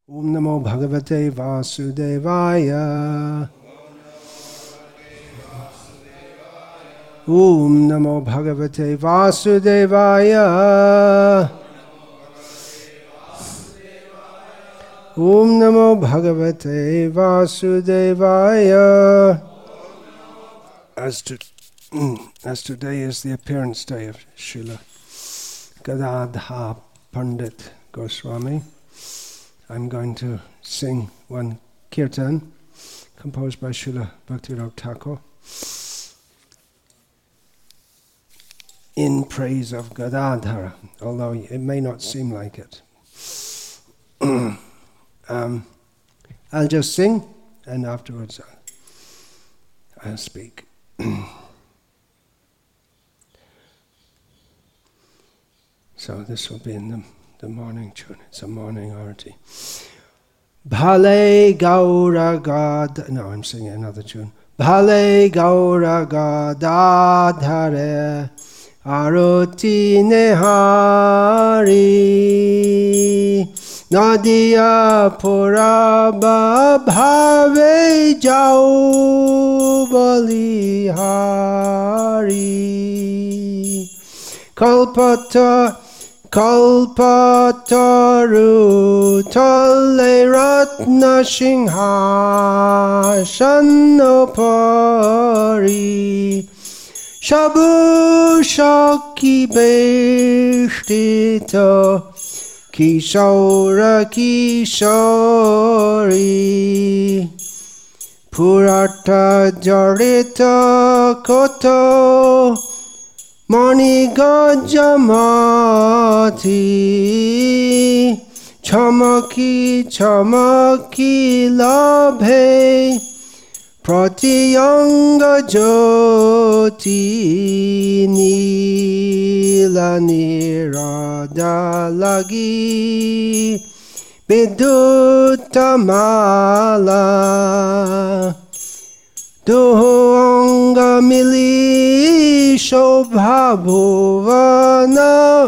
Om Namo Bhagavate Vasudevaya. Om Namo Bhagavate Vasudevaya. Om Namo Bhagavate Vasudevaya. As today is the appearance day of Srila Gadadhar Pandit Goswami, I'm going to sing one kirtan composed by Srila Bhaktivinoda Thakur in praise of Gadadhara, although it may not seem like it. I'll just sing and afterwards I'll speak. So this will be in the morning tune. It's a morning arati. Bhale Gaura God. No, I'm singing another tune. Bhale Gaura Gadadhare Aroti Nehari Nadia Puraba Bhave Jau Balihari Kalpataru Tale Ratna Singha Shanopari Shabu Shaki Beshtita Kishora Kishori Purata Jarita Koto Mani Gajamati Chamaki Chamaki Labhe Pratiyanga Jyoti Nila Nirada Lagi Vidutamala Duhanga Mili Shobha Bhuvana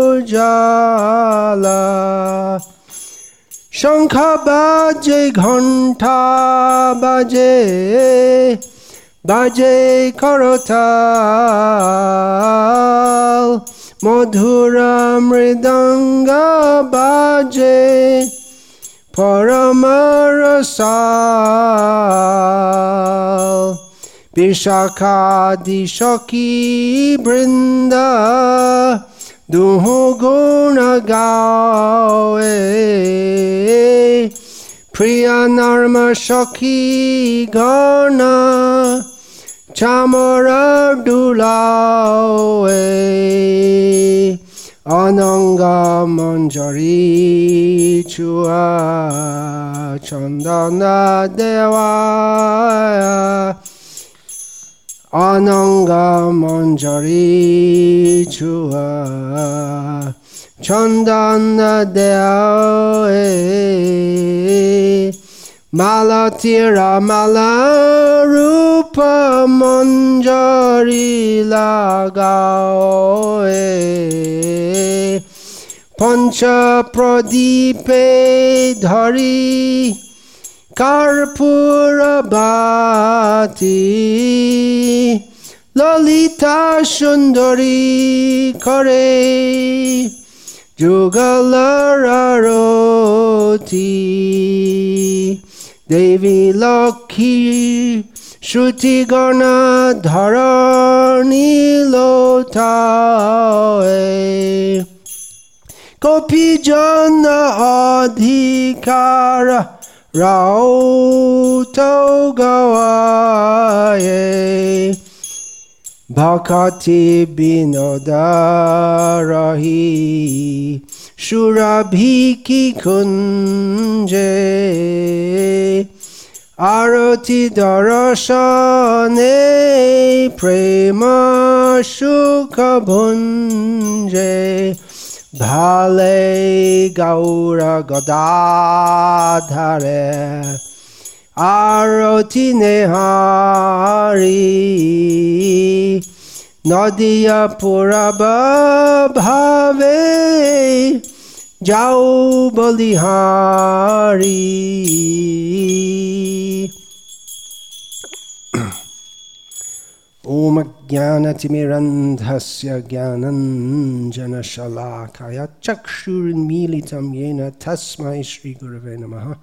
Ujala Shankha Baje Ghanta Baje Baje Karotal Madhura Mridanga Baje Paramarasal Vishakha Dishaki Brinda Duhu Guna Gawe Priya Narma Shaki Gana Chamara Dulawe Ananga Manjari Chua Chandana Deva Ananga Manjari Chua Chandana Deva Malatira Mala Rupa Manjari Lagawe Pancha Pradipe Dhari Karpura Bhati Lalita Shundari Kare Jugalararoti Devi Lakhi Shruti Gana Dharani Lotae Gopi Jana Adhikara Rauto Gawaye Bhakati Binodarahi Shurabhiki Kunje Arati Darashane Prema Shukha Bhunje Bhale Gaura Gadadhare Arati Nehari Nadia Puraba Bhave Jao Balihari. Om Jnanatimirandhasya Jnananjana Shalakaya Chakshurinmilitam Yena Tasmai Shri Gurave Namaha.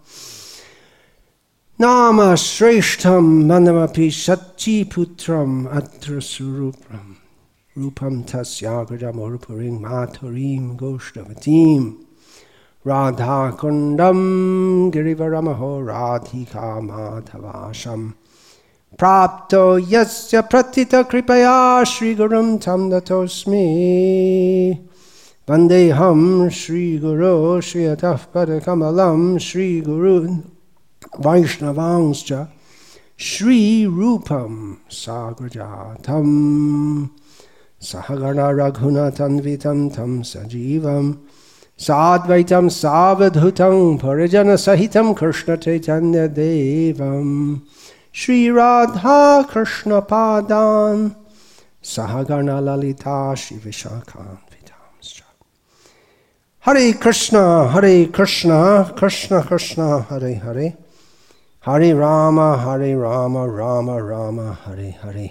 Nama Shreshtam Manamapi Satchi Putram Atra Surupram Rupam Tasyagrajam Urupuring Maturim Goshtavatim Radha Kundam Girivaramaho Radhika Madhavasham Prapto Yasya Pratita Kripaya Shri Gurum Tam Datosmi Vandeham Shri Guru Shri Ataf Padakamalam Shri Guru Vaishnavangscha Shri Rupam Sagrajatam Sahagana Raghunatanvitam Tam Sajivam Sadvaitam Savadhutam Parijana Sahitam Krishna Chaitanya Devam Shri Radha Krishna Padan Sahagana Lalita Shri Vishakhan Vitamscha. Hare Krishna, Krishna Krishna, Hare Hare. Hare Rama, Rama Rama, Hare Hare.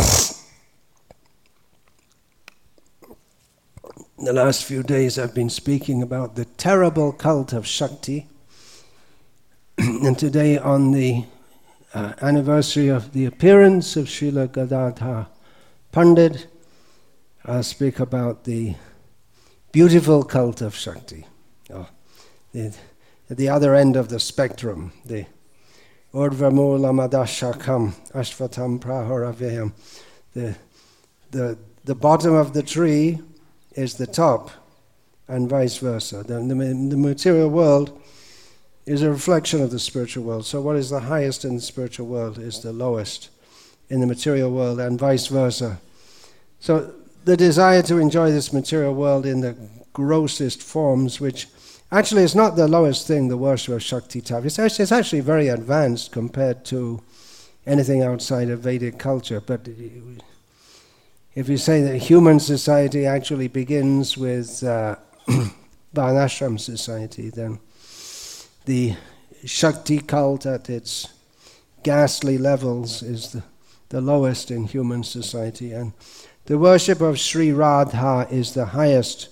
The last few days I've been speaking about the terrible cult of Shakti. And today, on the anniversary of the appearance of Srila Gadadhar Pandit, I'll speak about the beautiful cult of Shakti. At the other end of the spectrum, the Urdhvamula Madashakam Ashvatam Praharavayam. The bottom of the tree is the top, and vice versa. The material world is a reflection of the spiritual world. So what is the highest in the spiritual world is the lowest in the material world, and vice versa. So the desire to enjoy this material world in the grossest forms, which actually is not the lowest thing, the worship of Shakti Tattva. It's actually very advanced compared to anything outside of Vedic culture. But if you say that human society actually begins with Varnashram society, then the Shakti cult at its ghastly levels is the lowest in human society. And the worship of Sri Radha is the highest.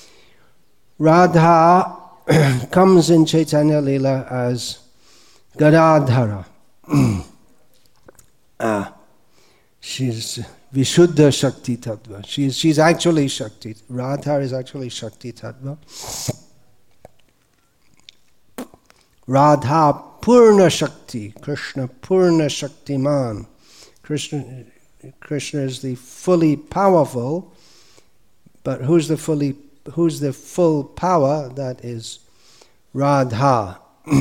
Radha comes in Chaitanya Lila as Gadadhara. She's Vishuddha Shakti Tattva. She's actually Shakti. Radha is actually Shakti Tattva. Radha Purna Shakti. Krishna Purna Shaktiman. Krishna is the fully powerful, but who's the full power? That is Radha.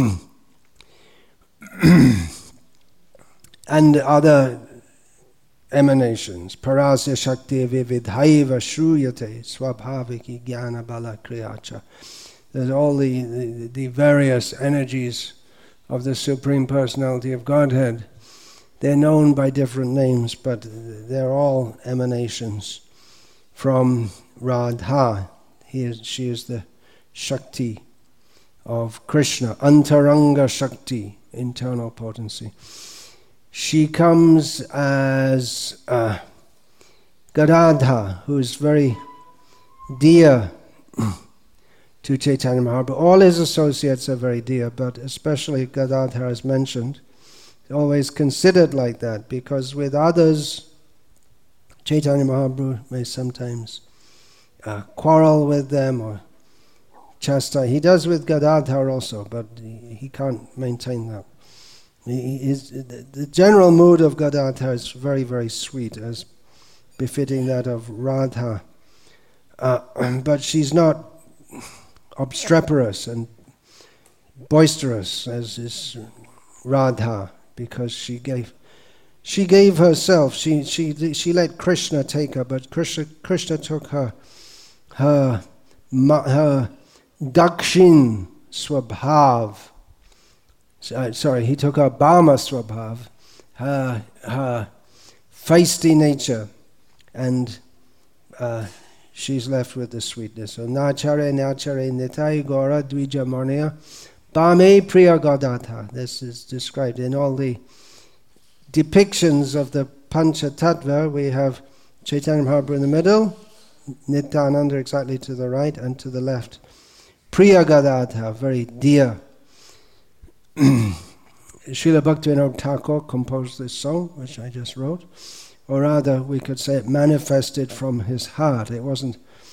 And other emanations. Parasya Shakti Vividhaiva Shruyate Swabhaviki Jnana Bala Kriyacha. There's all the various energies of the Supreme Personality of Godhead. They're known by different names, but they're all emanations from Radha. She is the Shakti of Krishna, Antaranga Shakti, internal potency. She comes as Gadadhar, who is very dear to Chaitanya Mahaprabhu. All his associates are very dear, but especially Gadadhar is mentioned. Always considered like that, because with others, Chaitanya Mahaprabhu may sometimes quarrel with them or chastise. He does with Gadadhar also, but he can't maintain that. The general mood of Gadadhar is very, very sweet, as befitting that of Radha. But she's not obstreperous and boisterous as is Radha, because she gave herself. She let Krishna take her, but Krishna took her dakshin swabhav. Sorry, he took her Bhama swabhav, her feisty nature, and she's left with the sweetness. So nachare nitai gora dvija marnaya bame priya gadata. This is described in all the depictions of the Pancha Tattva. We have Chaitanya Mahaprabhu in the middle, Nityananda exactly to the right, and to the left, Priya Gadadha, very dear. Srila Bhaktivinoda Thakur composed this song, which I just wrote, or rather we could say it manifested from his heart. It wasn't,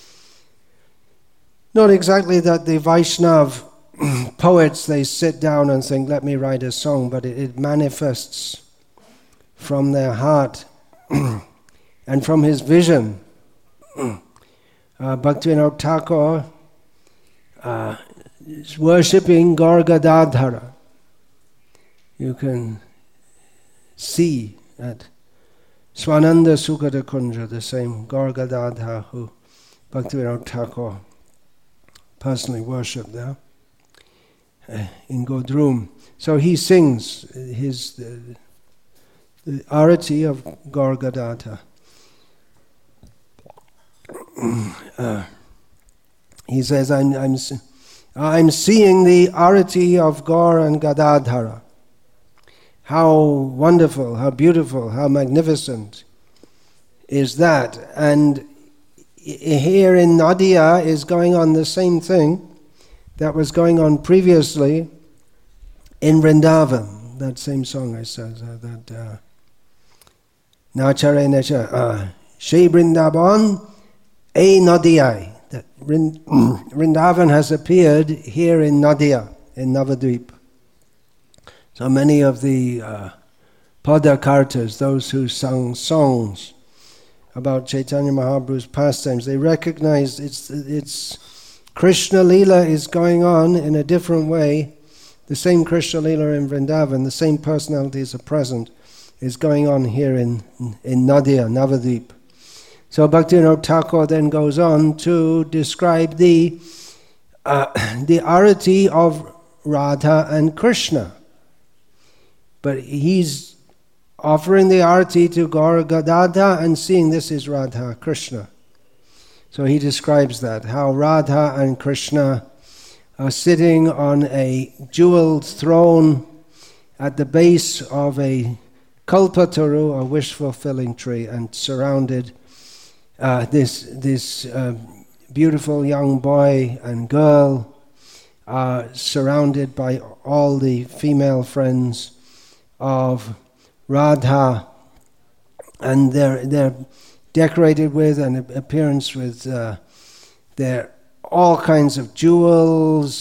not exactly that the Vaishnav poets, they sit down and think, let me write a song, but it manifests from their heart and from his vision. Bhaktivinoda Thakur is worshipping Gaur Gadadhara. You can see at Swananda Sukata Kunja, the same Gaur Gadadhara who Bhaktivinoda Thakur personally worshipped there in Godrum. So he sings the arati of Gaur Gadadhara. He says, I'm seeing the arati of Gaur and Gadadhara. How wonderful, how beautiful, how magnificent is that. And here in Nadia is going on the same thing that was going on previously in Vrindavan. That same song I said, that Nachare Nacha, Shri Vrindavan, A Nadia. That Vrindavan has appeared here in Nadia, in Navadvip. So many of the Padakartas, those who sung songs about Chaitanya Mahaprabhu's pastimes, they recognize it's Krishna Leela is going on in a different way. The same Krishna Leela in Vrindavan, the same personalities are present, is going on here in Nadia, Navadvip. So Bhaktivinoda Thakur then goes on to describe the arati of Radha and Krishna. But he's offering the arati to Gaur Gadadhara and seeing this is Radha Krishna. So he describes that, how Radha and Krishna are sitting on a jeweled throne at the base of a kalpataru, a wish-fulfilling tree, and surrounded this beautiful young boy and girl are surrounded by all the female friends of Radha, and they're decorated with an appearance with their all kinds of jewels,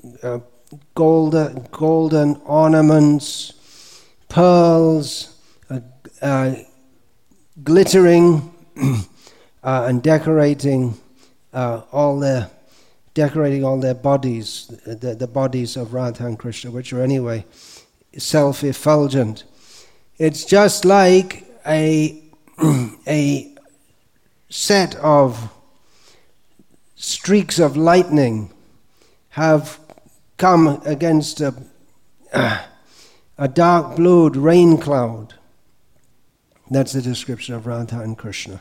golden ornaments, pearls, glittering, and decorating all their bodies, the bodies of Radha and Krishna, which are anyway self-effulgent. It's just like a set of streaks of lightning have come against a dark-blued rain cloud. That's the description of Radha and Krishna.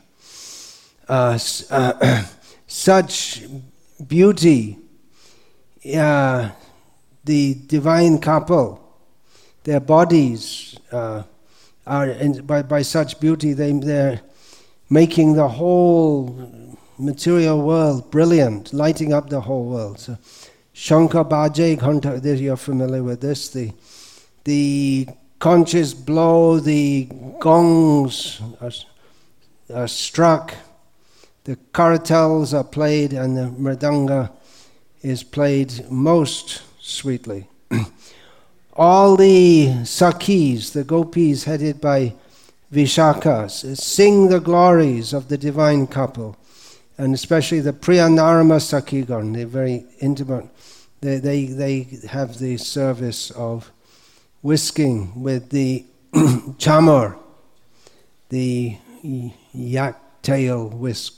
Such beauty, the divine couple, their bodies are by such beauty, they're making the whole material world brilliant, lighting up the whole world. So, Shankha Bhaje Ghanta, you're familiar with this. The conches blow, the gongs are struck, the karatals are played, and the mridanga is played most sweetly. All the Sakhis, the gopis headed by Vishakhas, sing the glories of the divine couple, and especially the Priyanarama Sakhigan, they're very intimate. They have the service of whisking with the chamar, the yak tail whisk.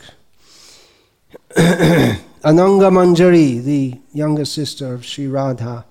Ananga Manjari, the younger sister of Sri Radha,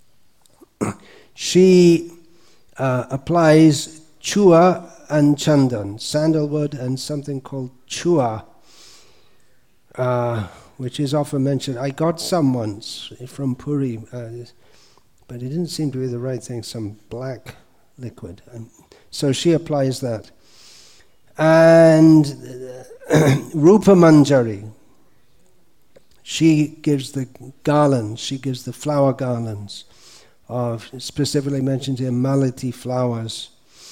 she applies chua and chandan, sandalwood and something called chua, which is often mentioned. I got some once from Puri, but it didn't seem to be the right thing, some black liquid. And so she applies that. And Rupa Manjari, she gives the garlands, she gives the flower garlands of, specifically mentioned here, Malati flowers.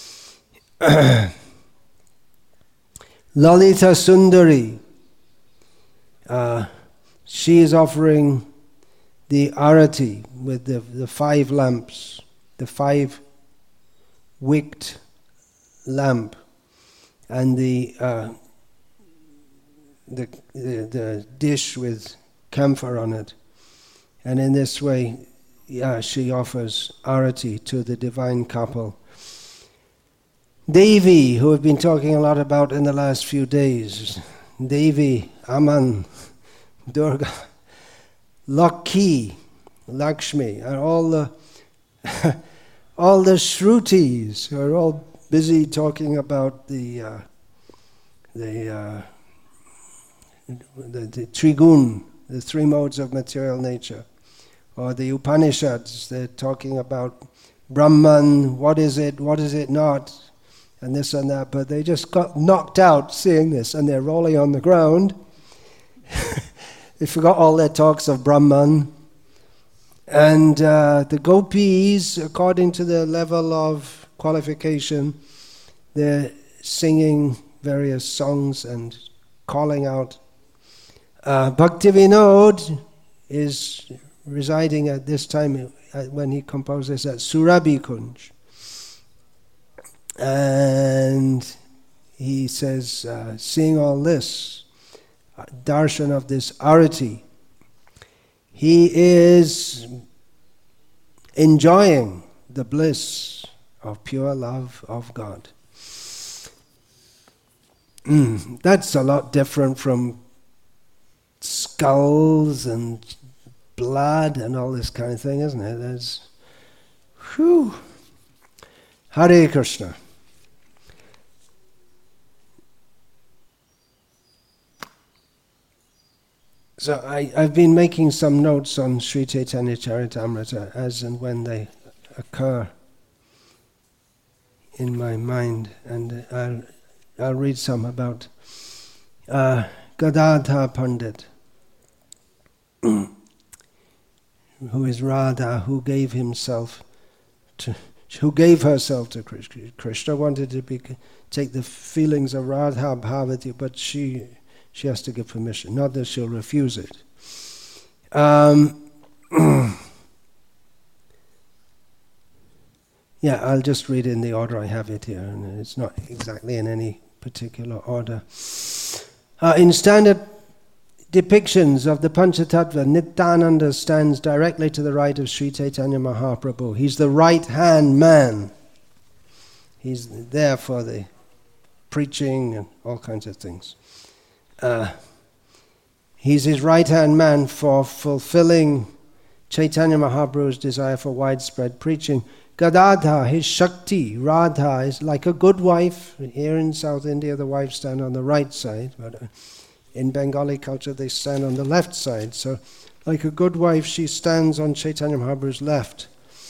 Lalita Sundari, she is offering the arati with the 5 lamps, the 5 wicked lamp, and the dish with camphor on it. And in this way, she offers arati to the divine couple. Devi, who we've been talking a lot about in the last few days. Devi, Aman, Durga, Lakhi, Lakshmi, and all the all the Shrutis who are all busy talking about the Trigun, the 3 modes of material nature, or the Upanishads. They're talking about Brahman, what is it not, and this and that, but they just got knocked out seeing this, and they're rolling on the ground. They forgot all their talks of Brahman. And the gopis, according to their level of qualification, they're singing various songs and calling out. Bhaktivinoda is residing at this time, when he composes at Surabhi Kunj. And he says, seeing all this, darshan of this arati, he is enjoying the bliss of pure love of God. That's a lot different from skulls and blood and all this kind of thing, isn't it? There's, whew. Hare Krishna. So I've been making some notes on Sri Chaitanya Charitamrita as and when they occur in my mind, and I'll read some about Gadadhar Pandit, who is Radha, who gave herself to Krishna. Krishna wanted to take the feelings of Radha Bhavati, but she has to give permission, not that she'll refuse it. Yeah, I'll just read in the order I have it here, and it's not exactly in any particular order. In standard depictions of the Panchatattva, Nityananda stands directly to the right of Sri Chaitanya Mahaprabhu. He's the right-hand man. He's there for the preaching and all kinds of things. He's his right-hand man for fulfilling Chaitanya Mahaprabhu's desire for widespread preaching. Gadadhar, his Shakti, Radha, is like a good wife. Here in South India, the wives stand on the right side, but in Bengali culture, they stand on the left side. So, like a good wife, she stands on Chaitanya Mahaprabhu's left.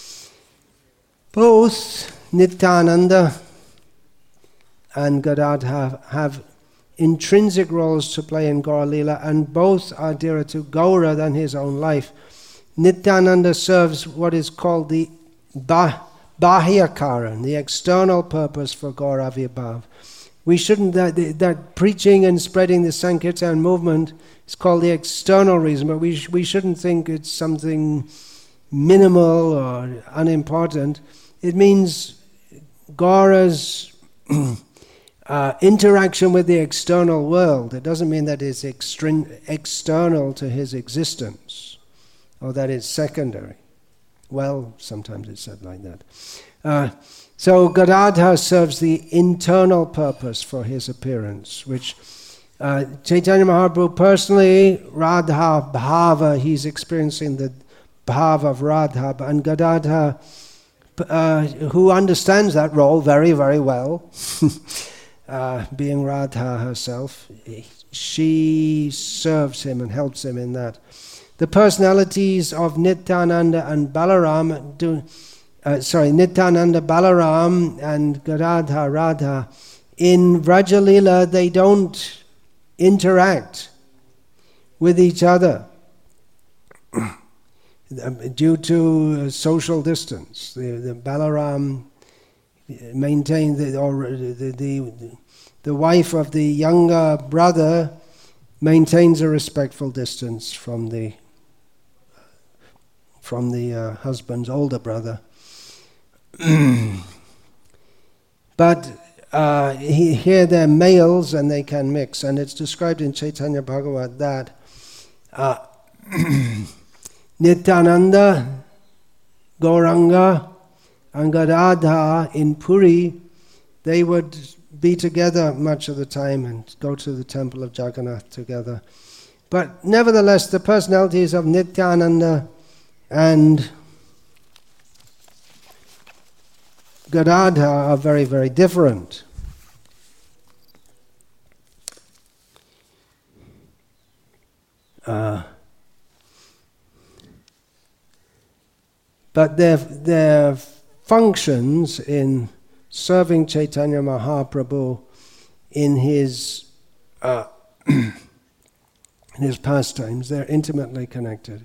Both Nityananda and Gadadhar have intrinsic roles to play in Gaura Lila, and both are dearer to Gaura than his own life. Nityananda serves what is called the Bahyakaran, the external purpose for Gaura Vibhav. We shouldn't, that preaching and spreading the Sankirtan movement is called the external reason, but we shouldn't think it's something minimal or unimportant. It means Gaura's interaction with the external world. It doesn't mean that it's external to his existence or that it's secondary. Well, sometimes it's said like that. So Gadadhar serves the internal purpose for his appearance, which Chaitanya Mahaprabhu personally, Radha Bhava, he's experiencing the Bhava of Radha, and Gadadhar, who understands that role very, very well, being Radha herself, she serves him and helps him in that. The personalities of Nityananda and Balaram Nityananda, Balaram and Gadadha, Radha, in Vrajalila they don't interact with each other due to social distance. The Balaram maintained the wife of the younger brother maintains a respectful distance from the husband's older brother. But here they're males and they can mix, and it's described in Chaitanya Bhagavat that Nityananda, Gauranga and Gadadha in Puri, they would be together much of the time and go to the temple of Jagannath together. But nevertheless, the personalities of Nityananda and Gadadha are very, very different. But their functions in serving Chaitanya Mahaprabhu in his pastimes, they're intimately connected.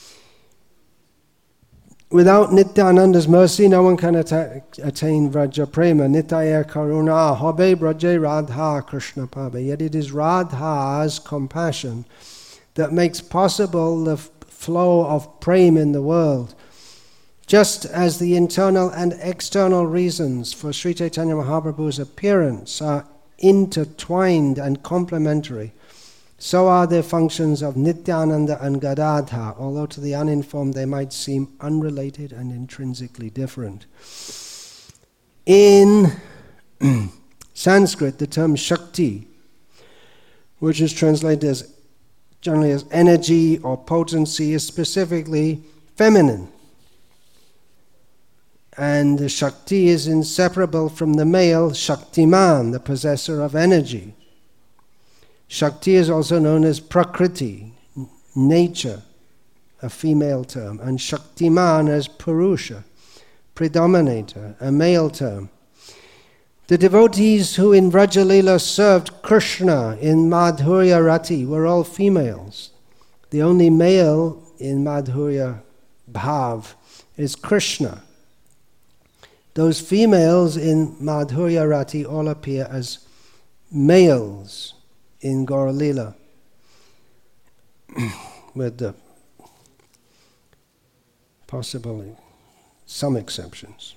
Without Nityananda's mercy, no one can attain Vraja Prema. Nitaya Karuna Hobe Braje Radha Krishna Pabe. Yet it is Radha's compassion that makes possible the flow of prema in the world. Just as the internal and external reasons for Sri Chaitanya Mahaprabhu's appearance are intertwined and complementary, so are the functions of Nityananda and Gadadha, although to the uninformed they might seem unrelated and intrinsically different. In Sanskrit, the term Shakti, which is translated generally as energy or potency, is specifically feminine. And the Shakti is inseparable from the male Shaktiman, the possessor of energy. Shakti is also known as Prakriti, nature, a female term, and Shaktiman as Purusha, predominator, a male term. The devotees who in Vrajalila served Krishna in Madhurya Rati were all females. The only male in Madhurya Bhav is Krishna. Those females in Madhurya Rati all appear as males in Gaura Lila, with the possibly some exceptions.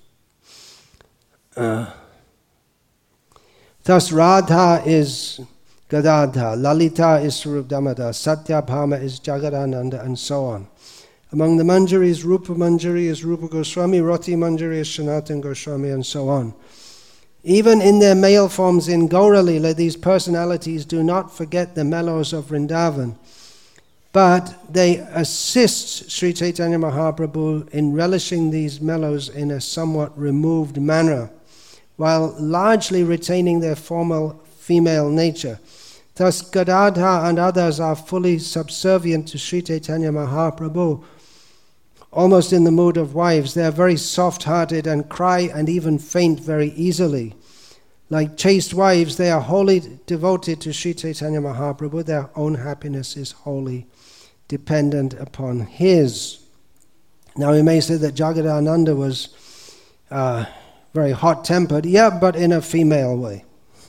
Thus Radha is Gadadha, Lalita is Swarup Damodar, Satyabhama is Jagadananda, and so on. Among the Manjaris, Rupa Manjari is Rupa Goswami, Rati Manjari is Sanatana Goswami, and so on. Even in their male forms in Gaura Lila, these personalities do not forget the mellows of Vrindavan, but they assist Sri Chaitanya Mahaprabhu in relishing these mellows in a somewhat removed manner, while largely retaining their formal female nature. Thus Gadadha and others are fully subservient to Sri Chaitanya Mahaprabhu, almost in the mood of wives. They are very soft-hearted and cry and even faint very easily. Like chaste wives, they are wholly devoted to Sri Chaitanya Mahaprabhu. Their own happiness is wholly dependent upon his. Now we may say that Jagadananda was very hot-tempered. Yeah, but in a female way.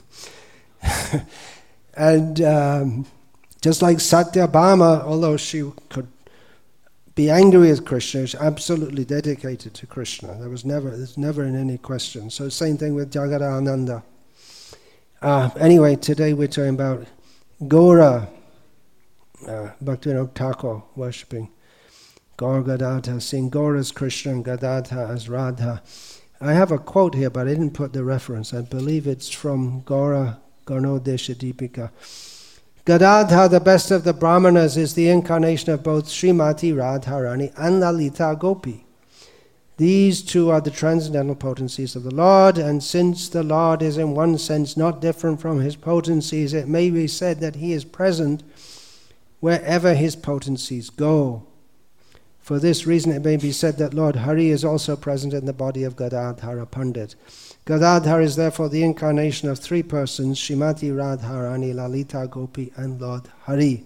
And just like Satyabhama, although she could be angry with Krishna, she's absolutely dedicated to Krishna. There's never in any question. So same thing with Jagadananda. Anyway, today we're talking about Gaura, Bhaktivinoda Thakur worshipping Gaur Gadadha, seeing Gaura as Krishna and Gadadha as Radha. I have a quote here, but I didn't put the reference. I believe it's from Gaura Garnodesha Deepika. Gadadha, the best of the Brahmanas, is the incarnation of both Srimati Radharani and Lalita Gopi. These two are the transcendental potencies of the Lord, and since the Lord is in one sense not different from his potencies, it may be said that he is present wherever his potencies go. For this reason it may be said that Lord Hari is also present in the body of Gadadhara Pandit. Gadadhar is therefore the incarnation of three persons, Srimati Radharani, Lalita Gopi, and Lord Hari.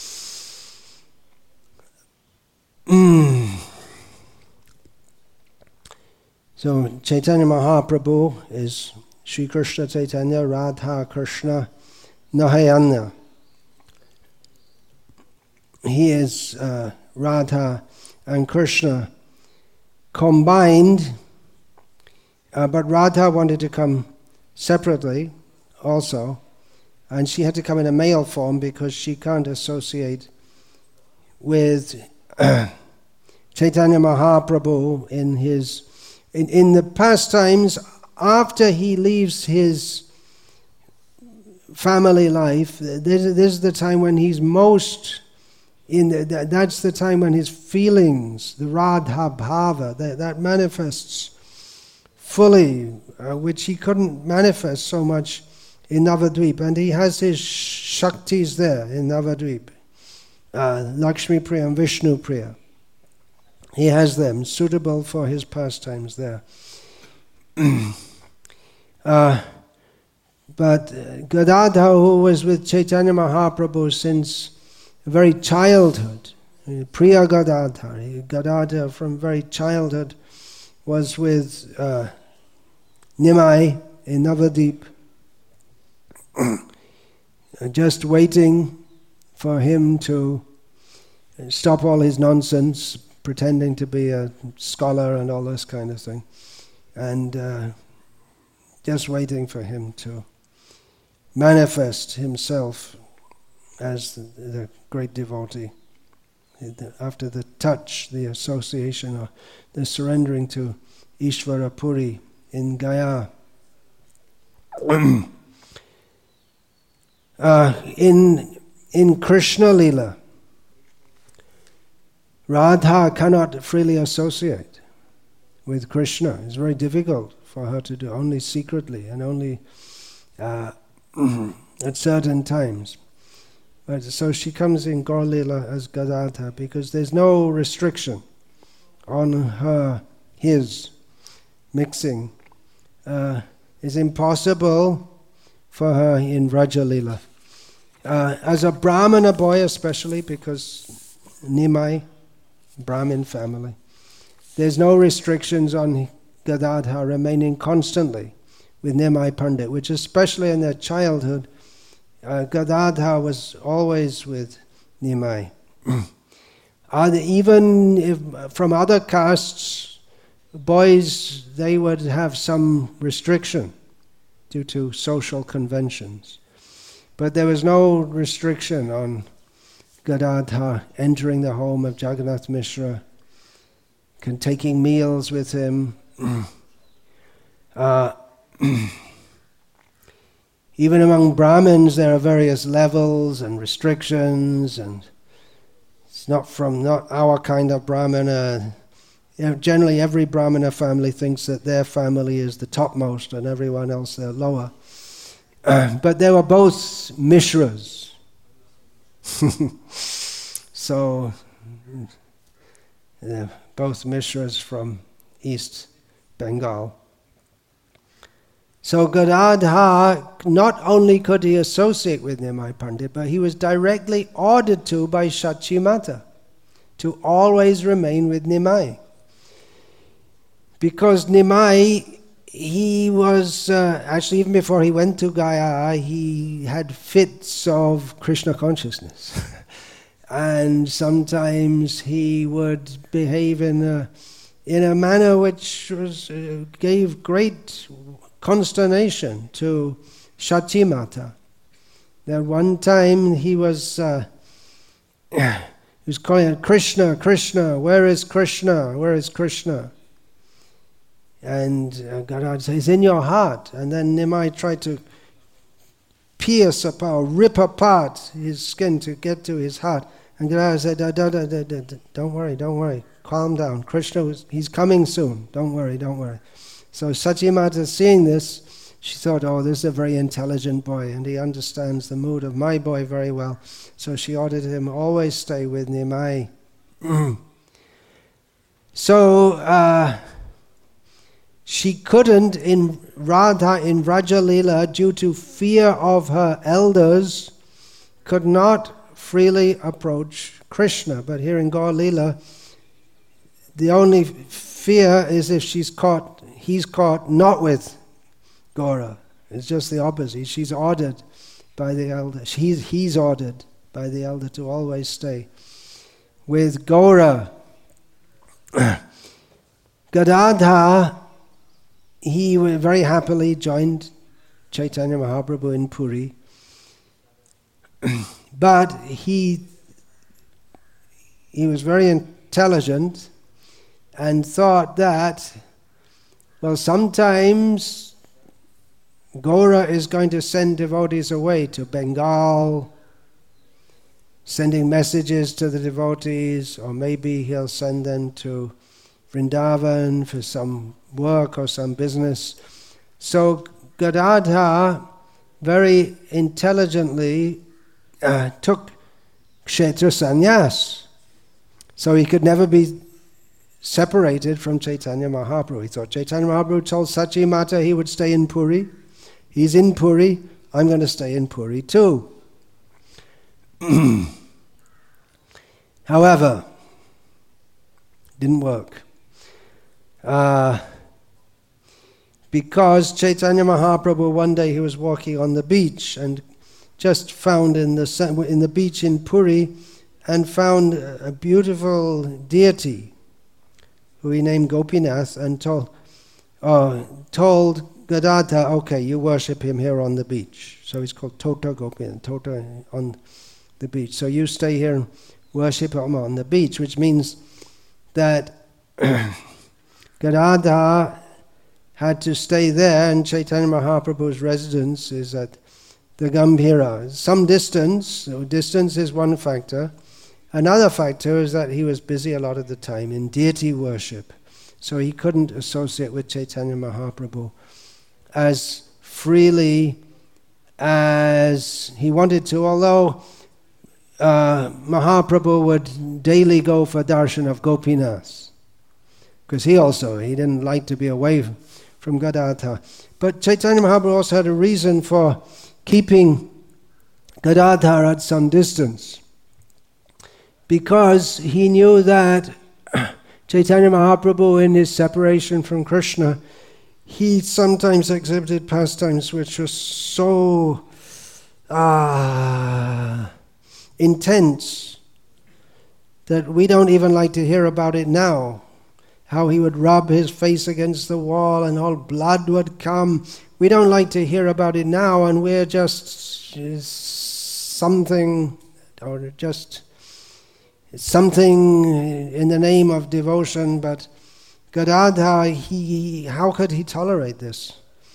So Chaitanya Mahaprabhu is Sri Krishna Chaitanya, Radha Krishna Nahayana. He is Radha and Krishna combined, but Radha wanted to come separately also, and she had to come in a male form because she can't associate with Chaitanya Mahaprabhu in the pastimes after he leaves his family life. This is the time when he's most that's the time when his feelings, the Radha Bhava, that manifests fully, which he couldn't manifest so much in Navadvip. And he has his Shaktis there in Navadvip, Lakshmi Priya and Vishnu Priya. He has them suitable for his pastimes there. But Gadadhar, who was with Chaitanya Mahaprabhu since very childhood, Priya Gadadhar, Gadadhar from very childhood was with Nimai in Navadvip, just waiting for him to stop all his nonsense, pretending to be a scholar and all this kind of thing, and just waiting for him to manifest himself as the great devotee. After the touch, the association, or the surrendering to Ishvara Puri in Gaya. In Krishna Lila, Radha cannot freely associate with Krishna. It's very difficult for her to do, only secretly and only at certain times. But so she comes in Gaur Lila as Gadadhar because there's no restriction on his mixing. It's impossible for her in Vraja Lila. As a Brahmana boy especially, because Nimai, Brahmin family, there's no restrictions on Gadadhar remaining constantly with Nimai Pandit, which especially in their childhood, Gadadhar was always with Nimai. Even if from other castes, boys, they would have some restriction due to social conventions. But there was no restriction on Gadadhar entering the home of Jagannath Mishra, taking meals with him. Even among Brahmins, there are various levels and restrictions, and it's not our kind of Brahmana. Generally, every Brahmana family thinks that their family is the topmost and everyone else they're lower. But they were both Mishras. So, both Mishras from East Bengal. So Gadadhar, not only could he associate with Nimai Pandit, but he was directly ordered to by Shachi Mata to always remain with Nimai. Because Nimai, he was, actually even before he went to Gaya, he had fits of Krishna consciousness. And sometimes he would behave in a manner which gave great consternation to Shachi Mata. That one time he was calling out, Krishna, Krishna, where is Krishna, where is Krishna? And Gadadhar says, in your heart. And then Nimai tried to pierce apart, rip apart his skin to get to his heart. And Gadadhar said, don't worry, calm down. Krishna, he's coming soon. Don't worry. So Satyamata, seeing this, she thought, oh, this is a very intelligent boy, and he understands the mood of my boy very well. So she ordered him always stay with Nimai. So she couldn't in Raja Leela, due to fear of her elders, could not freely approach Krishna. But here in Gaur Leela, the only fear is if he's caught not with Gaura. It's just the opposite. She's ordered by the elder. He's ordered by the elder to always stay with Gaura. Gadadhar, he very happily joined Chaitanya Mahaprabhu in Puri, but he was very intelligent and thought that, well, sometimes Gaura is going to send devotees away to Bengal, sending messages to the devotees, or maybe he'll send them to Vrindavan for some work or some business. So Gadadhar very intelligently took Kshetra Sannyas, so he could never be separated from Chaitanya Mahaprabhu. He thought Chaitanya Mahaprabhu told Satyamata he would stay in Puri. He's in Puri, I'm going to stay in Puri too. However, didn't work. Because Chaitanya Mahaprabhu, one day he was walking on the beach and just found in the beach in Puri and found a beautiful deity who he named Gopinath, and told Gadadhar, okay, you worship him here on the beach. So he's called Tota Gopinath, Tota on the beach. So you stay here and worship him on the beach, which means that Gadadhar had to stay there, and Chaitanya Mahaprabhu's residence is at the Gambhira. Some distance, so distance is one factor. Another factor is that he was busy a lot of the time in deity worship, so he couldn't associate with Chaitanya Mahaprabhu as freely as he wanted to, although Mahaprabhu would daily go for darshan of Gopinath, because he didn't like to be away from Gadadhar. But Chaitanya Mahaprabhu also had a reason for keeping Gadadhar at some distance, because he knew that Chaitanya Mahaprabhu, in his separation from Krishna, he sometimes exhibited pastimes which were so intense that we don't even like to hear about it now. How he would rub his face against the wall and all blood would come. We don't like to hear about it now, and we're just something in the name of devotion. But Gadadhar, how could he tolerate this?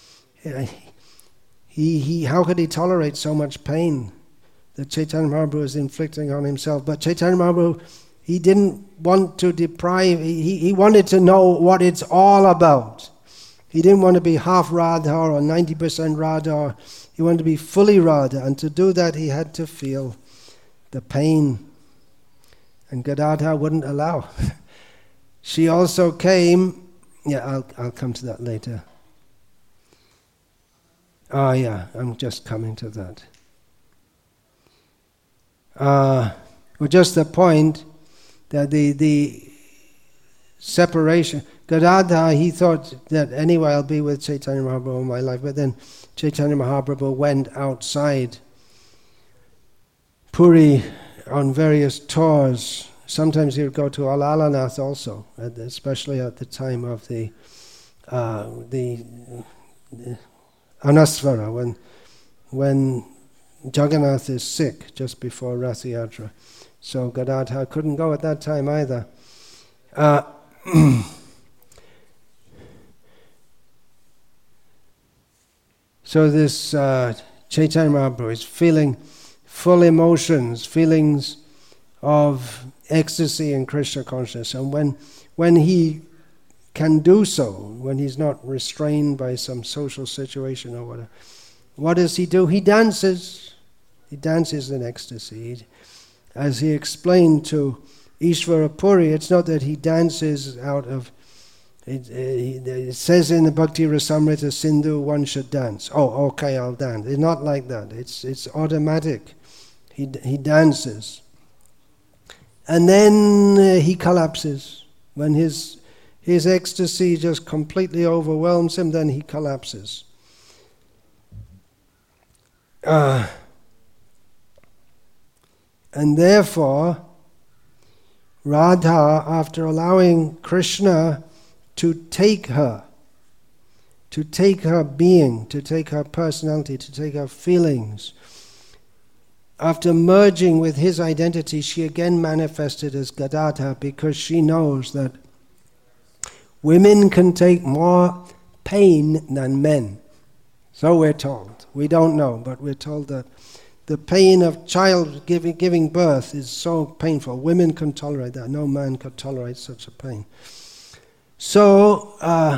How could he tolerate so much pain that Chaitanya Mahaprabhu is inflicting on himself? But Chaitanya Mahaprabhu, he didn't want to deprive, he wanted to know what it's all about. He didn't want to be half Radha or 90% Radha. He wanted to be fully Radha, and to do that he had to feel the pain. And Gadadhar wouldn't allow. She also came, I'll come to that later. I'm just coming to that. Just the point that the separation, Gadadhar, he thought that anyway I'll be with Chaitanya Mahaprabhu in my life, but then Chaitanya Mahaprabhu went outside Puri on various tours. Sometimes he would go to Alalanath also, especially at the time of the Anasvara, when Jagannath is sick just before Rath Yatra. So Gadadhar couldn't go at that time either. So this Chaitanya Mahaprabhu is feeling full emotions, feelings of ecstasy and Krishna consciousness. And when he can do so, when he's not restrained by some social situation or whatever, what does he do? He dances. He dances in ecstasy. As he explained to Ishvara Puri, it's not that he dances out of... It says in the Bhakti Rasamrita Sindhu, one should dance. Oh, okay, I'll dance. It's not like that. It's automatic. He dances. And then he collapses. When his ecstasy just completely overwhelms him, then he collapses. And therefore, Radha, after allowing Krishna to take her being, to take her personality, to take her feelings, after merging with his identity, she again manifested as Gadadhar, because she knows that women can take more pain than men. So we're told. We don't know, but we're told that the pain of child giving birth is so painful. Women can tolerate that. No man could tolerate such a pain. So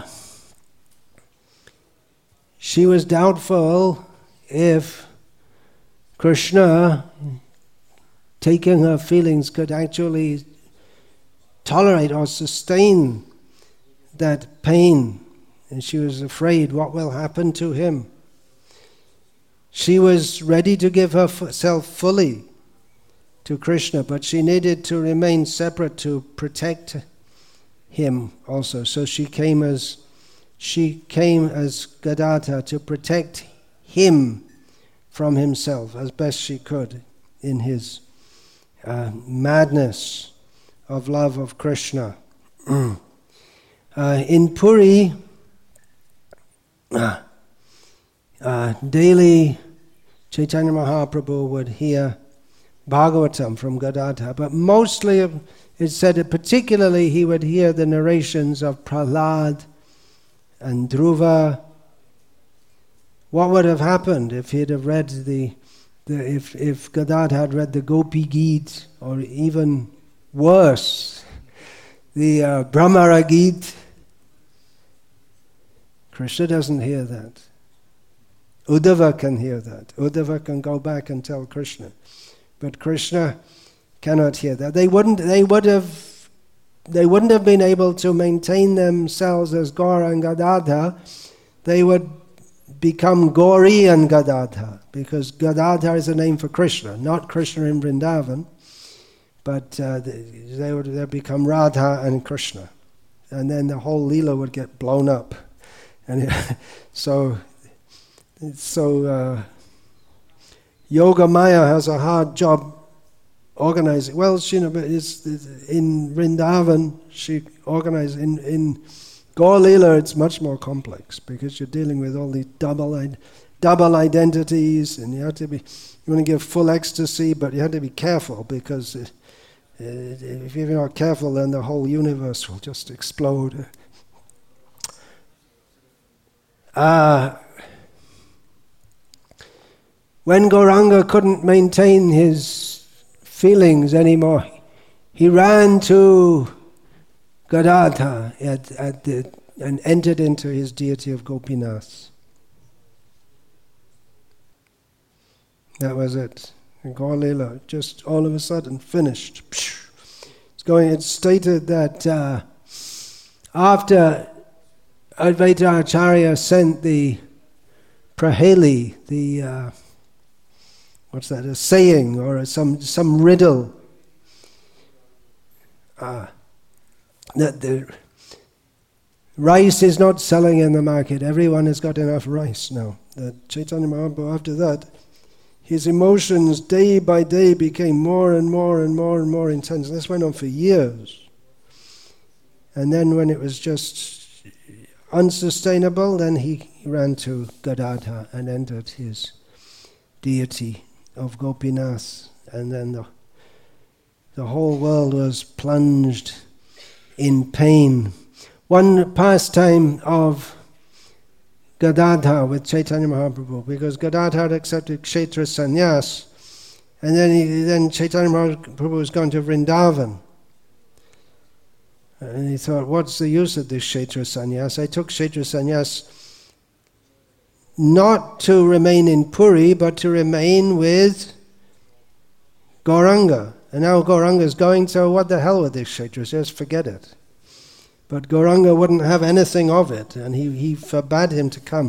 she was doubtful if Krishna, taking her feelings, could actually tolerate or sustain that pain. And she was afraid, what will happen to him? She was ready to give herself fully to Krishna, but she needed to remain separate to protect him also. So she came as Gadadhar to protect him from himself as best she could in his madness of love of Krishna. In Puri, daily Chaitanya Mahaprabhu would hear Bhagavatam from Gadadhar, but mostly it's said that particularly he would hear the narrations of Prahlad and Dhruva. What would have happened if he'd have read if Gadadhar had read the Gopi Geet, or even worse, the Brahmara Geet? Krishna doesn't hear that. Uddhava can hear that. Uddhava can go back and tell Krishna. But Krishna cannot hear that. They wouldn't have been able to maintain themselves as Gaura and Gadadhar. They would become Gauri and Gadadhar, because Gadadhar is a name for Krishna, not Krishna in Vrindavan, but they would become Radha and Krishna. And then the whole Leela would get blown up. And so Yoga Maya has a hard job organizing. Well, it's in Vrindavan, she organized. In Gaur Leela, it's much more complex, because you're dealing with all these double identities, and you want to give full ecstasy, but you have to be careful, because if you're not careful, then the whole universe will just explode. When Gauranga couldn't maintain his feelings anymore, he ran to Gadadhar and entered into his deity of Gopinath. That was it. And Gaur Leela just all of a sudden finished. It's stated that after Advaita Acharya sent the Praheli, a saying or some riddle, that the rice is not selling in the market. Everyone has got enough rice now. That Chaitanya Mahaprabhu, after that, his emotions day by day became more and more and more and more intense. This went on for years. And then when it was just unsustainable, then he ran to Gadadhar and entered his deity of Gopinath, and then the whole world was plunged in pain. One pastime of Gadadhar with Chaitanya Mahaprabhu, because Gadadhar accepted Kshetra Sannyas, And then Chaitanya Mahaprabhu was going to Vrindavan. And he thought, what's the use of this Kshetra Sannyas? I took Kshetra Sannyas not to remain in Puri, but to remain with Gauranga. And now Gauranga is going, so what the hell with this Kshetra? Just forget it. But Gauranga wouldn't have anything of it, and he forbade him to come.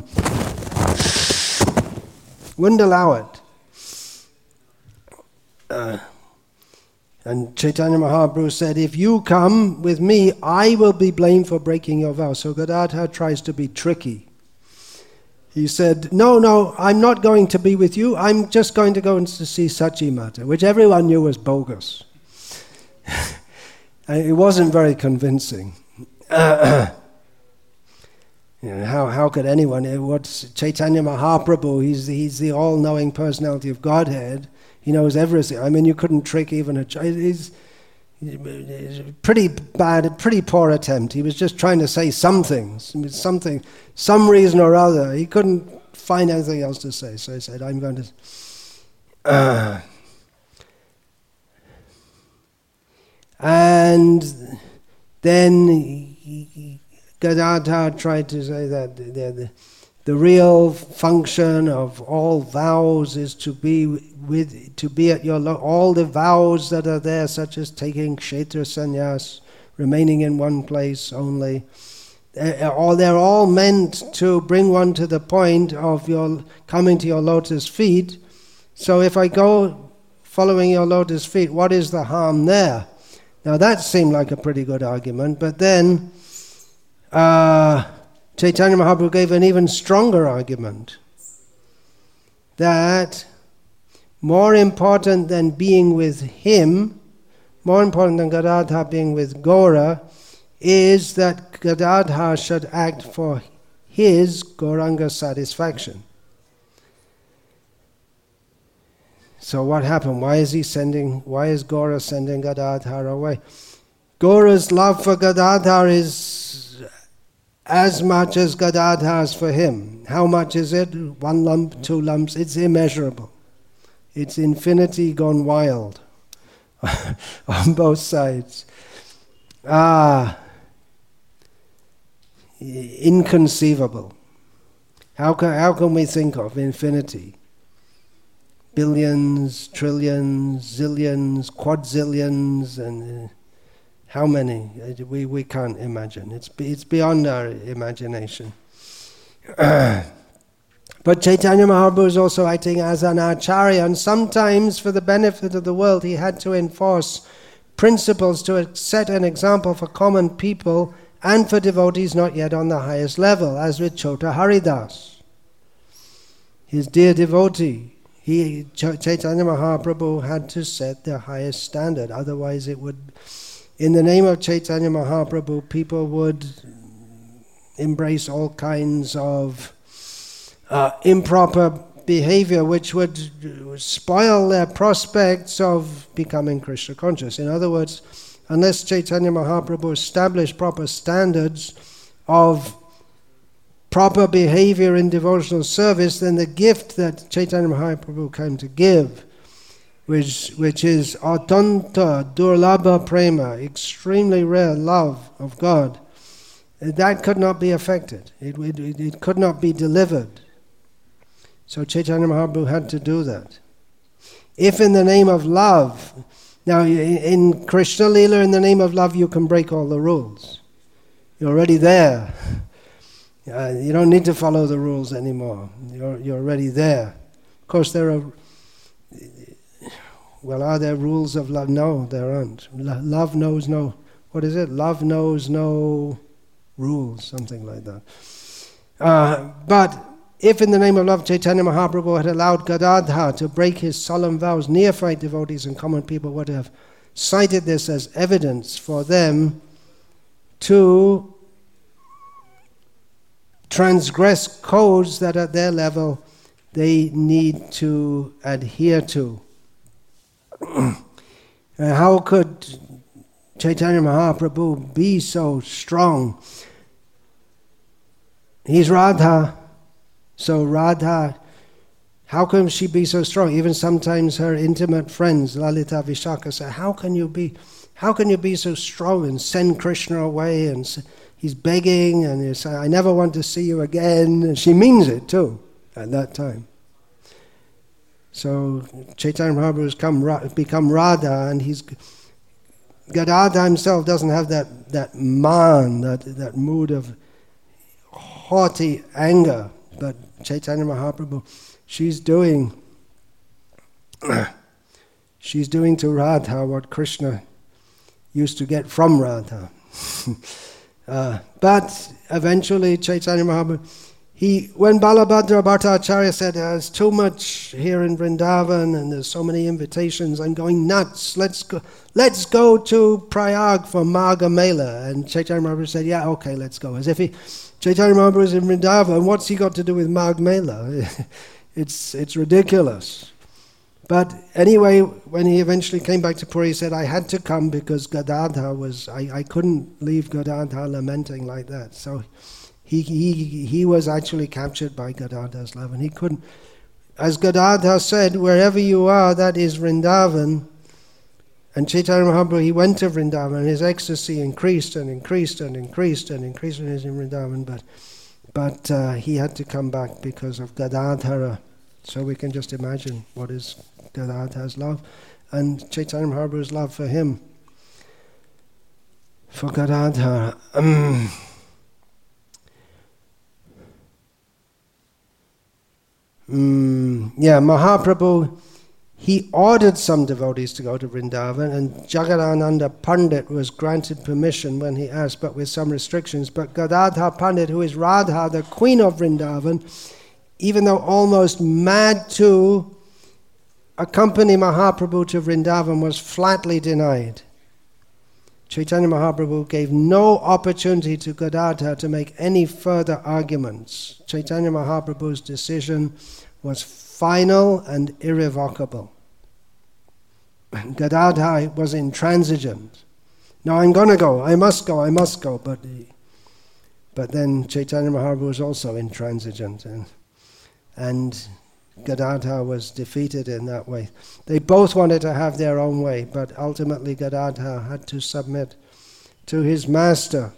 Wouldn't allow it. And Chaitanya Mahaprabhu said, if you come with me, I will be blamed for breaking your vow. So Gadadhar tries to be tricky. He said, no, I'm not going to be with you. I'm just going to go and to see Sachi Mata, which everyone knew was bogus. It wasn't very convincing. How could anyone? What's Chaitanya Mahaprabhu? He's the all-knowing personality of Godhead. He knows everything. I mean, you couldn't trick even a child. It's pretty bad, pretty poor attempt. He was just trying to say something, some reason or other. He couldn't find anything else to say. So he said, I'm going to... And then Gadadhar tried to say that the real function of all vows is to be at your all the vows that are there, such as taking Kshetra Sannyas, remaining in one place only. They're all meant to bring one to the point of your coming to your lotus feet. So if I go following your lotus feet, what is the harm there? Now that seemed like a pretty good argument, but then Chaitanya Mahaprabhu gave an even stronger argument, that more important than being with him, more important than Gadadhar being with Gaura, is that Gadadhar should act for his Gauranga satisfaction. So what happened? Why is Gaura sending Gadadhar away? Gaura's love for Gadadhar is as much as Gadadhar's for him. How much is it? 1 lump, 2 lumps? It's immeasurable. It's infinity gone wild on both sides. Inconceivable. How can we think of infinity? Billions, trillions, zillions, quadzillions, and how many? We can't imagine. It's beyond our imagination. But Chaitanya Mahaprabhu is also acting as an acharya, and sometimes for the benefit of the world he had to enforce principles to set an example for common people and for devotees not yet on the highest level, as with Chota Haridas, his dear devotee. Chaitanya Mahaprabhu had to set the highest standard, otherwise it would... In the name of Chaitanya Mahaprabhu, people would embrace all kinds of improper behavior which would spoil their prospects of becoming Krishna conscious. In other words, unless Chaitanya Mahaprabhu established proper standards of proper behavior in devotional service, then the gift that Chaitanya Mahaprabhu came to give, which is atanta durlabha prema, extremely rare love of God, that could not be affected. It could not be delivered. So Chaitanya Mahaprabhu had to do that. If in the name of love, now in Krishna Leela, in the name of love you can break all the rules. You're already there. You don't need to follow the rules anymore. You're already there. Of course there are... Well, are there rules of love? No, there aren't. Love knows no... What is it? Love knows no rules, something like that. But if in the name of love Chaitanya Mahaprabhu had allowed Gadadhar to break his solemn vows, neophyte devotees and common people would have cited this as evidence for them to transgress codes that at their level they need to adhere to. How could Chaitanya Mahaprabhu be so strong? He's Radha, so Radha How can she be so strong? Even sometimes her intimate friends, Lalita Vishaka, say, how can you be so strong and send Krishna away? And he's begging and he says, I never want to see you again. And she means it too at that time. So Chaitanya Mahaprabhu has become Radha, and Gadadhar himself doesn't have that man, that mood of haughty anger. But Chaitanya Mahaprabhu, she's doing to Radha what Krishna used to get from Radha. But eventually Chaitanya Mahaprabhu, when Balabhadra Bhattacharya said, there's too much here in Vrindavan and there's so many invitations, I'm going nuts, let's go to Prayag for Magha Mela. And Chaitanya Mahaprabhu said, yeah, okay, let's go. As if Chaitanya Mahaprabhu is in Vrindavan, what's he got to do with Magha Mela? It's ridiculous. But anyway, when he eventually came back to Puri, he said, I had to come because Gadadhar I couldn't leave Gadadhar lamenting like that. So he was actually captured by Gadadhar's love, and he couldn't. As Gadadhar said, wherever you are, that is Vrindavan. And Chaitanya Mahaprabhu, he went to Vrindavan, and his ecstasy increased and increased and increased and increased when he was in Vrindavan. But he had to come back because of Gadadhara. So we can just imagine what is Gadadhar's love and Chaitanya Mahaprabhu's love for him. For Gadadhar. Mahaprabhu, he ordered some devotees to go to Vrindavan, and Jagadananda Pandit was granted permission when he asked, but with some restrictions. But Gadadhar Pandit, who is Radha, the queen of Vrindavan, even though almost mad to accompany Mahaprabhu to Vrindavan, was flatly denied. Chaitanya Mahaprabhu gave no opportunity to Gadadhar to make any further arguments. Chaitanya Mahaprabhu's decision was final and irrevocable. Gadadhar was intransigent. No, I'm going to go, I must go. But then Chaitanya Mahaprabhu was also intransigent, and Gadadhar was defeated in that way. They both wanted to have their own way, but ultimately Gadadhar had to submit to his master.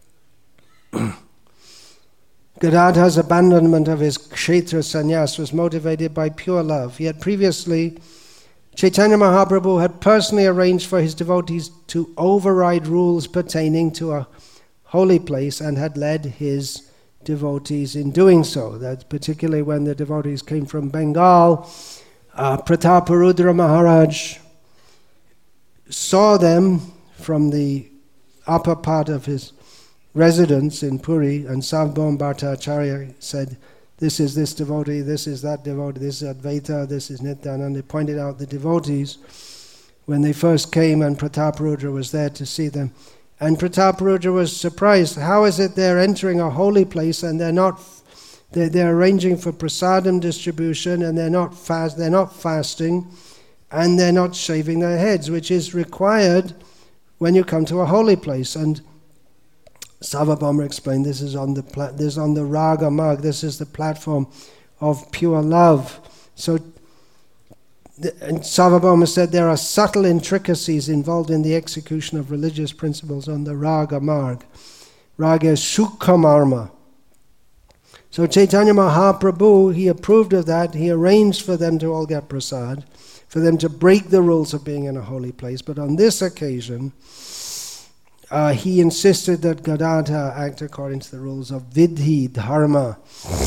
Gadadhar's abandonment of his kshetra sannyas was motivated by pure love. Yet previously, Chaitanya Mahaprabhu had personally arranged for his devotees to override rules pertaining to a holy place and had led his devotees in doing so. That particularly when the devotees came from Bengal, Prataparudra Maharaj saw them from the upper part of his residence in Puri, and Sarvabhauma Bhattacharya said, this is this devotee, this is that devotee, this is Advaita, this is Nityananda. They pointed out the devotees when they first came, and Prataparudra was there to see them. And Prataparudra was surprised. How is it they're entering a holy place and they're arranging for prasadam distribution, and they're not fasting, and they're not shaving their heads, which is required when you come to a holy place. And Sarvabhauma explained, this is on the Raga Marg, this is the platform of pure love. So and Sarvabhauma said there are subtle intricacies involved in the execution of religious principles on the Raga Marg. Raga is Sukhamarma. So Chaitanya Mahaprabhu, he approved of that. He arranged for them to all get prasad, for them to break the rules of being in a holy place. But on this occasion, he insisted that Gadadhar act according to the rules of Vidhi Dharma,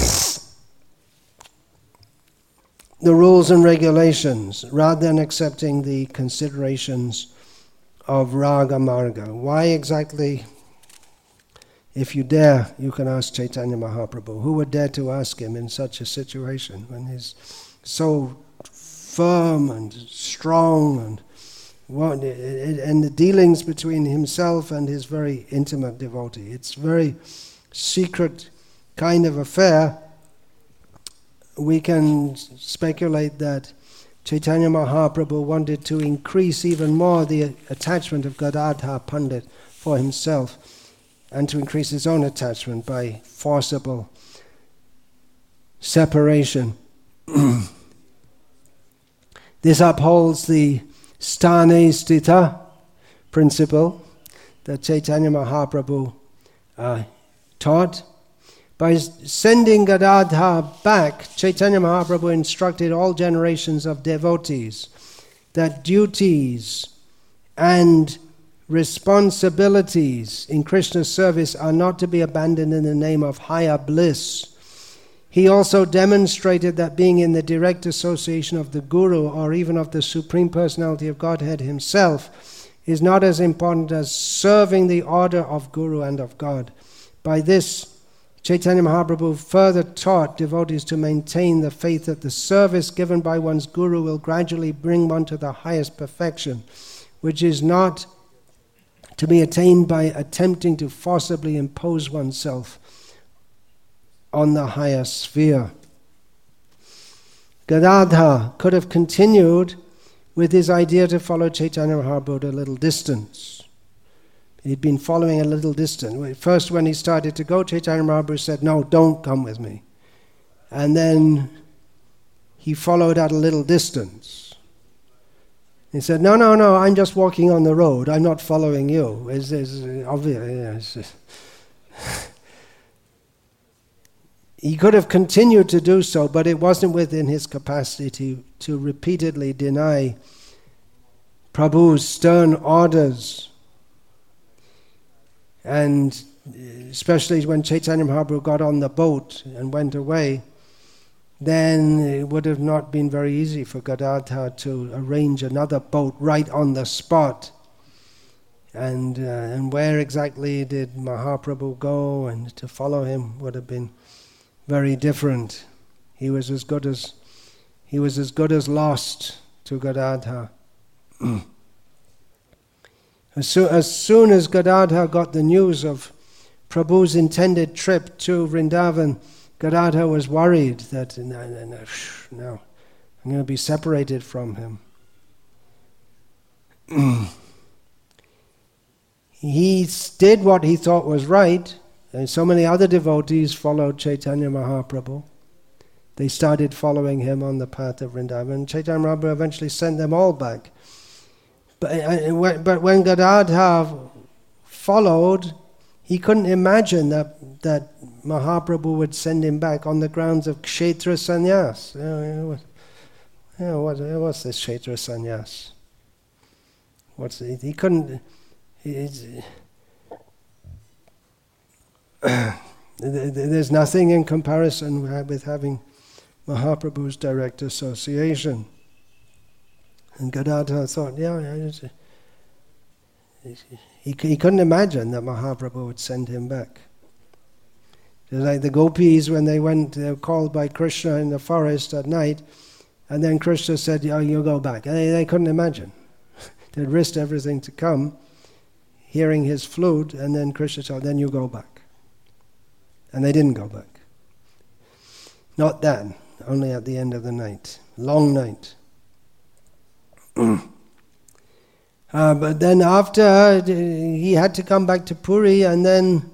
the rules and regulations, rather than accepting the considerations of Raga Marga. Why exactly? If you dare, you can ask Chaitanya Mahaprabhu. Who would dare to ask him in such a situation when he's so firm and strong, and the dealings between himself and his very intimate devotee? It's a very secret kind of affair. We can speculate that Chaitanya Mahaprabhu wanted to increase even more the attachment of Gadadhar Pandit for himself, and to increase his own attachment by forcible separation. This upholds the sthane sthita principle that Chaitanya Mahaprabhu taught. By sending Gadadhar back, Chaitanya Mahaprabhu instructed all generations of devotees that duties and responsibilities in Krishna's service are not to be abandoned in the name of higher bliss. He also demonstrated that being in the direct association of the Guru or even of the Supreme Personality of Godhead himself is not as important as serving the order of Guru and of God. By this, Chaitanya Mahaprabhu further taught devotees to maintain the faith that the service given by one's Guru will gradually bring one to the highest perfection, which is not to be attained by attempting to forcibly impose oneself on the higher sphere. Gadadhar could have continued with his idea to follow Chaitanya Mahaprabhu a little distance. He'd been following a little distance. First, when he started to go, Chaitanya Mahaprabhu said, "No, don't come with me." And then he followed at a little distance. He said, no, I'm just walking on the road. I'm not following you. It's obvious. He could have continued to do so, but it wasn't within his capacity to repeatedly deny Prabhu's stern orders. And especially when Chaitanya Mahaprabhu got on the boat and went away, then it would have not been very easy for Gadadhar to arrange another boat right on the spot. And where exactly did Mahaprabhu go, and to follow him would have been very different. He was as good as lost to Gadadhar. As soon as Gadadhar got the news of Prabhu's intended trip to Vrindavan, Gadadhar was worried that no, I'm going to be separated from him. He did what he thought was right, and so many other devotees followed Chaitanya Mahaprabhu. They started following him on the path of Vrindavan. Chaitanya Mahaprabhu eventually sent them all back. But when Gadadhar followed, he couldn't imagine that Mahaprabhu would send him back on the grounds of Kshetra Sannyas. What's this Kshetra Sannyas? He couldn't... There's nothing in comparison with having Mahaprabhu's direct association. And Gadadhar thought, he couldn't imagine that Mahaprabhu would send him back. Just like the gopis, when they were called by Krishna in the forest at night, and then Krishna said, you go back. They couldn't imagine. They'd risked everything to come, hearing his flute, and then Krishna said, then you go back. And they didn't go back. Not then, only at the end of the night. Long night. But then after, he had to come back to Puri, and then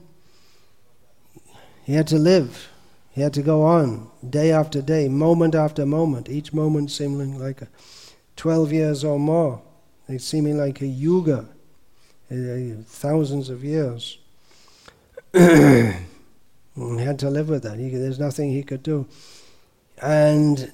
he had to live. He had to go on, day after day, moment after moment, each moment seeming like 12 years or more. They seeming like a yuga, thousands of years. He had to live with that. There's nothing he could do. And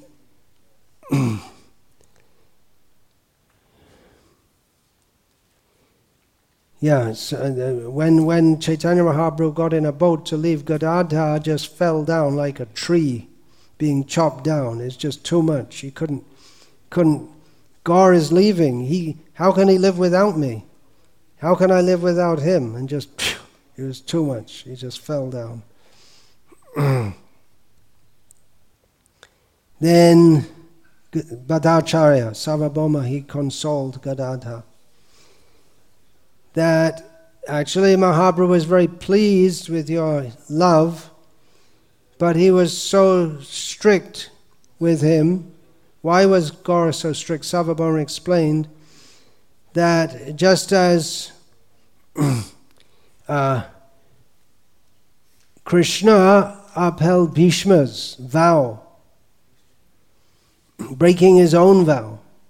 when Chaitanya Mahaprabhu got in a boat to leave, Gadadhar just fell down like a tree being chopped down. It's just too much. He couldn't. Gaur is leaving. How can he live without me? How can I live without him? And just, it was too much. He just fell down. Then Bhattacharya, Sarvabhauma, he consoled Gadadhar that actually Mahaprabhu was very pleased with your love, but he was so strict with him. Why was Gaura so strict? Sarvabhauma explained that just as Krishna upheld Bhishma's vow, breaking his own vow,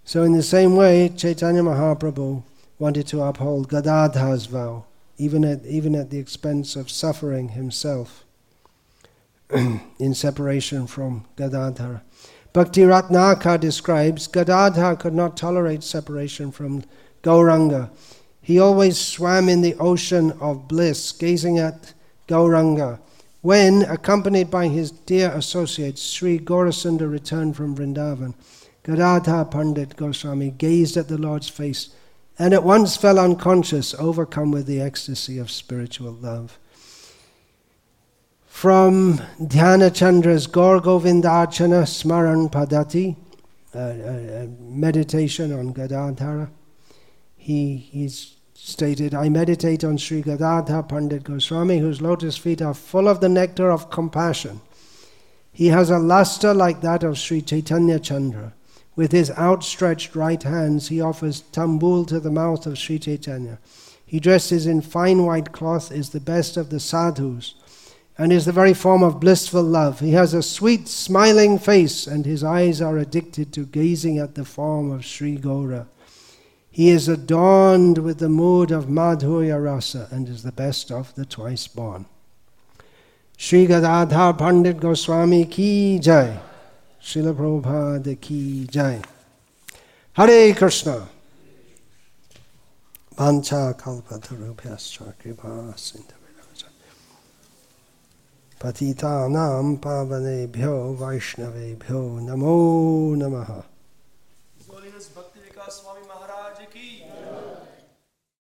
So in the same way, Chaitanya Mahaprabhu wanted to uphold Gadadhar's vow, even at the expense of suffering himself in separation from Gadadhar. Bhakti Ratnaka describes, Gadadhar could not tolerate separation from Gauranga. He always swam in the ocean of bliss, gazing at Gauranga. When, accompanied by his dear associates, Sri Gaurasundar returned from Vrindavan, Gadadhar Pandit Goswami gazed at the Lord's face and at once fell unconscious, overcome with the ecstasy of spiritual love. From Dhyana Chandra's Gaur Govindachana Smaran Padati, meditation on Gadadhara, he's stated, I meditate on Sri Gadadhar Pandit Goswami, whose lotus feet are full of the nectar of compassion. He has a luster like that of Sri Chaitanya Chandra. With his outstretched right hands, he offers tambul to the mouth of Sri Chaitanya. He dresses in fine white cloth, is the best of the sadhus, and is the very form of blissful love. He has a sweet, smiling face, and his eyes are addicted to gazing at the form of Sri Gaura. He is adorned with the mood of Madhurya Rasa, and is the best of the twice born. Sri Gadadhar Pandit Goswami ki jai. Srila Prabhupada ki jai. Hare Krishna. Vancha kalpatarubhyascha kripa sindhaviraja. Patitanam pavanebhyo vaishnavebhyo namo namaha. His Holiness Bhakti Vikas Swami Maharaj